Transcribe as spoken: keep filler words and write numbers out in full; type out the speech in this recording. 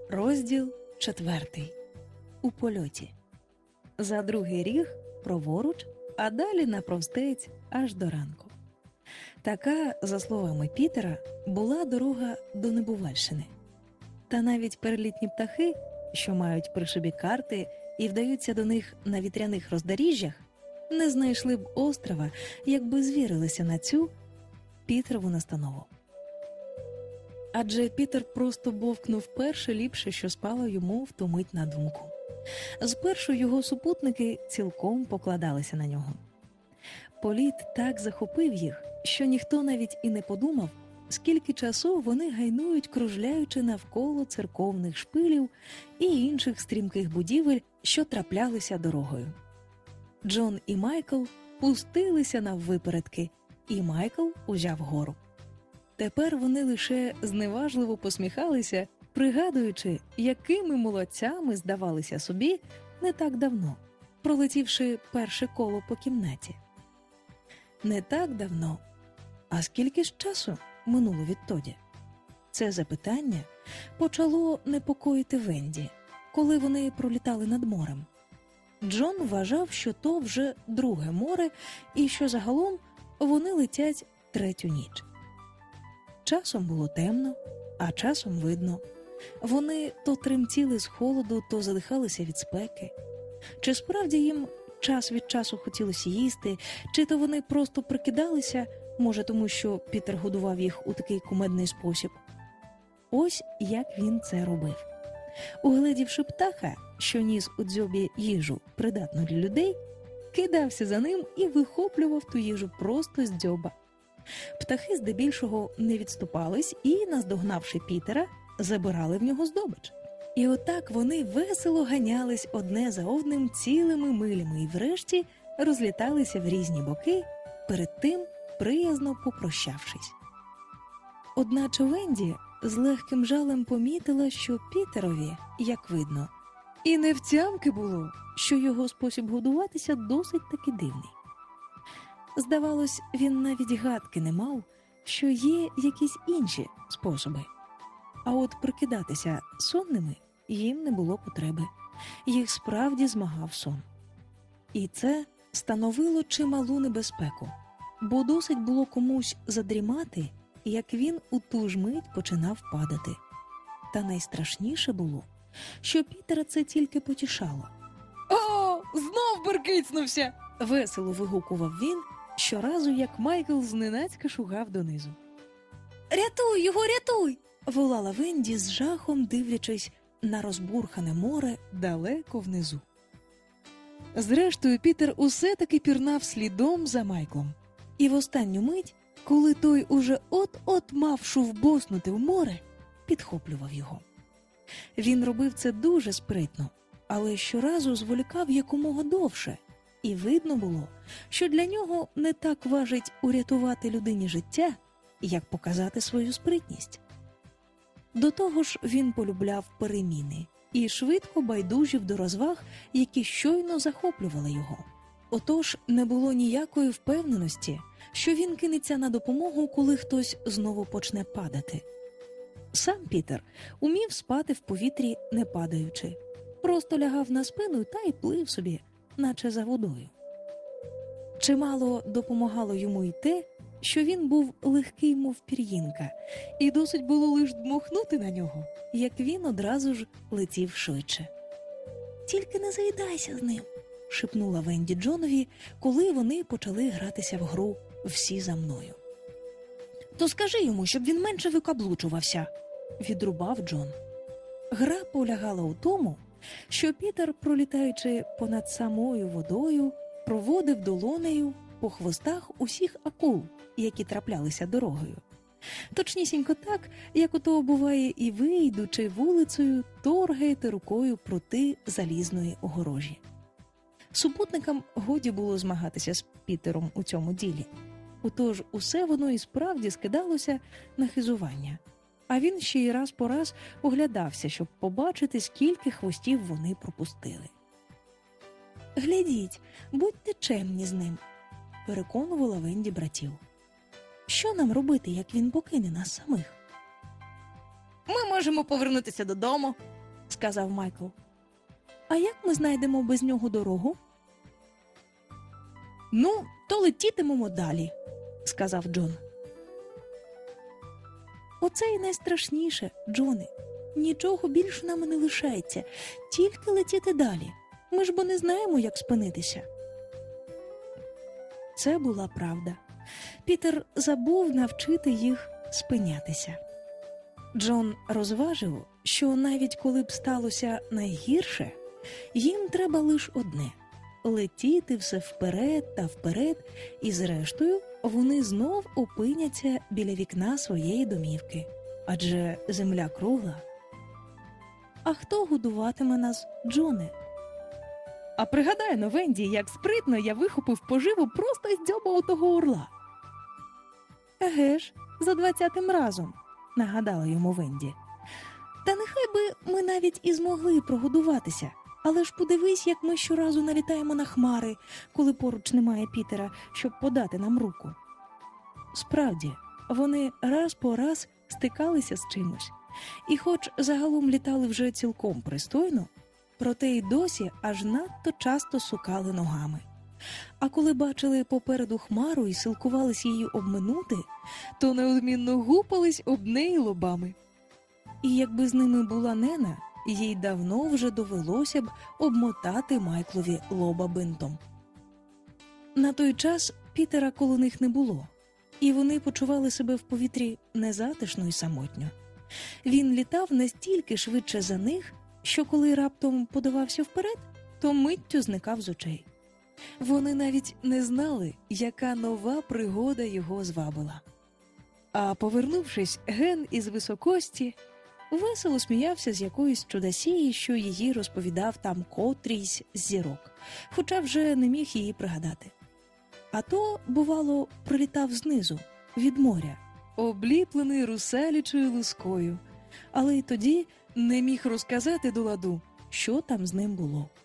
Розділ четвертий. У польоті. За другий ріг праворуч, а далі навпростець аж до ранку. Така, за словами Пітера, була дорога до Небувальщини. Та навіть перелітні птахи, що мають при собі карти і вдаються до них на вітряних роздоріжжях, не знайшли б острова, якби звірилися на цю Пітерову настанову. Адже Пітер просто бовкнув перше ліпше, що спало йому в ту мить на думку. Спершу його супутники цілком покладалися на нього. Політ так захопив їх, що ніхто навіть і не подумав, скільки часу вони гайнують, кружляючи навколо церковних шпилів і інших стрімких будівель, що траплялися дорогою. Джон і Майкл пустилися наввипередки, і Майкл узяв гору. Тепер вони лише зневажливо посміхалися, пригадуючи, якими молодцями здавалися собі не так давно, пролетівши перше коло по кімнаті. Не так давно, а скільки ж часу минуло відтоді? Це запитання почало непокоїти Венді, коли вони пролітали над морем. Джон вважав, що то вже друге море і що загалом вони летять третю ніч. Часом було темно, а часом видно. Вони то тремтіли з холоду, то задихалися від спеки. Чи справді їм час від часу хотілося їсти, чи то вони просто прикидалися, може тому, що Пітер годував їх у такий кумедний спосіб. Ось як він це робив. Угледівши птаха, що ніс у дзьобі їжу, придатну для людей, кидався за ним і вихоплював ту їжу просто з дзьоба. Птахи здебільшого не відступались і, наздогнавши Пітера, забирали в нього здобич. І отак вони весело ганялись одне за одним цілими милями і врешті розліталися в різні боки, перед тим приязно попрощавшись. Одначе Венді з легким жалем помітила, що Пітерові, як видно, і не втямки було, що його спосіб годуватися досить таки дивний. Здавалось, він навіть гадки не мав, що є якісь інші способи. А от прикидатися сонними їм не було потреби. Їх справді змагав сон. І це становило чималу небезпеку, бо досить було комусь задрімати, як він у ту ж мить починав падати. Та найстрашніше було, що Пітера це тільки потішало. «О, знов беркицнувся!» – весело вигукував він, щоразу, як Майкл зненацька шугав донизу. «Рятуй його, рятуй!» – волала Венді з жахом, дивлячись на розбурхане море далеко внизу. Зрештою, Пітер усе-таки пірнав слідом за Майклом. І в останню мить, коли той уже от-от мав шовбоснути в море, підхоплював його. Він робив це дуже спритно, але щоразу зволікав якомога довше, і видно було, що для нього не так важить урятувати людині життя, як показати свою спритність. До того ж він полюбляв переміни і швидко байдужив до розваг, які щойно захоплювали його. Отож не було ніякої впевненості, що він кинеться на допомогу, коли хтось знову почне падати. Сам Пітер умів спати в повітрі не падаючи, просто лягав на спину та й плив собі, наче за водою. Чимало допомагало йому й те, що він був легкий, мов пір'їнка, і досить було лиш дмухнути на нього, як він одразу ж летів швидше. «Тільки не заїдайся з ним», – шепнула Венді Джонові, коли вони почали гратися в гру «Всі за мною». «То скажи йому, щоб він менше викаблучувався», – відрубав Джон. Гра полягала у тому, що Пітер, пролітаючи понад самою водою, проводив долонею по хвостах усіх акул, які траплялися дорогою. Точнісінько так, як ото буває і ви, йдучи вулицею, торгаєте рукою проти залізної огорожі. Супутникам годі було змагатися з Пітером у цьому ділі. Отож усе воно і справді скидалося на хизування. А він ще й раз по раз оглядався, щоб побачити, скільки хвостів вони пропустили. «Глядіть, будьте чемні з ним», – переконувала Венді братів. «Що нам робити, як він покине нас самих?» «Ми можемо повернутися додому», – сказав Майкл. «А як ми знайдемо без нього дорогу?» «Ну, то летітимемо далі», – сказав Джон. «Оце й найстрашніше, Джоне. Нічого більше нам не лишається, тільки летіти далі. Ми ж бо не знаємо, як спинитися». Це була правда. Пітер забув навчити їх спинятися. Джон розважив, що навіть коли б сталося найгірше, їм треба лише одне – летіти все вперед та вперед, і зрештою вони знов опиняться біля вікна своєї домівки. Адже земля кругла. «А хто годуватиме нас, Джоне?» «А пригадай, но, Венді, як спритно я вихопив поживу просто із дзьоба отого орла». «Еге ж, за двадцятим разом», – нагадала йому Венді. «Та нехай би ми навіть і змогли прогодуватися, але ж подивись, як ми щоразу налітаємо на хмари, коли поруч немає Пітера, щоб подати нам руку». Справді, вони раз по раз стикалися з чимось, і хоч загалом літали вже цілком пристойно, проте й досі аж надто часто сукали ногами. А коли бачили попереду хмару і силкувались її обминути, то неодмінно гупались об неї лобами. І якби з ними була Нена, їй давно вже довелося б обмотати Майклові лоба бинтом. На той час Пітера коло них не було, і вони почували себе в повітрі незатишно й самотньо. Він літав настільки швидше за них, що коли раптом подавався вперед, то миттю зникав з очей. Вони навіть не знали, яка нова пригода його звабила. А повернувшись ген із високості, весело сміявся з якоїсь чудосії, що її розповідав там котрійсь з зірок, хоча вже не міг її пригадати. А то, бувало, прилітав знизу, від моря, обліплений русалячою лускою, але й тоді не міг розказати до ладу, що там з ним було.